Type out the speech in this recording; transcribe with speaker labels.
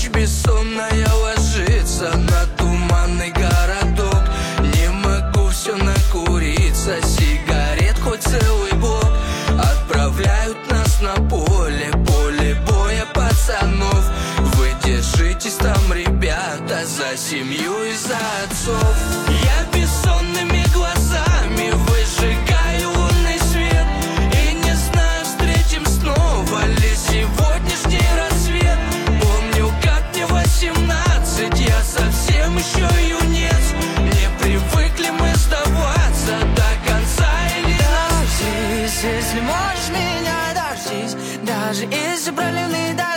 Speaker 1: Ночь бессонная ложится на туманный городок. Не могу все накуриться, сигарет хоть целый блок. Отправляют нас на поле боя пацанов. Вы держитесь там, ребята, за семью и за отцов. Я бессонными глазами выжигаю лунный свет, и не знаю, встретим снова ли сегодняшний рассвет. Помню, как мне 18, я совсем еще юнец. Не привыкли мы сдаваться до конца или
Speaker 2: дождись, если можешь меня, дождись. Даже если проливные дожди,